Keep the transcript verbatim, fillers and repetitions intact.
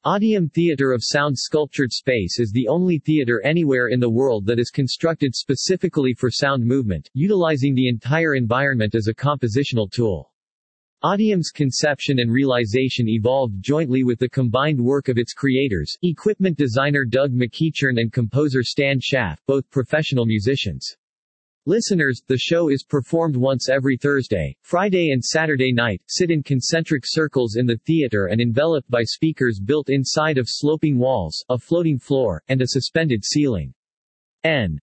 Audium Theatre of Sound Sculptured Space is the only theater anywhere in the world that is constructed specifically for sound movement, utilizing the entire environment as a compositional tool. Audium's conception and realization evolved jointly with the combined work of its creators, equipment designer Doug McEachern and composer Stan Schaff, both professional musicians. Listeners, the show is performed once every Thursday, Friday and Saturday night, sit in concentric circles in the theater and enveloped by speakers built inside of sloping walls, a floating floor, and a suspended ceiling. N.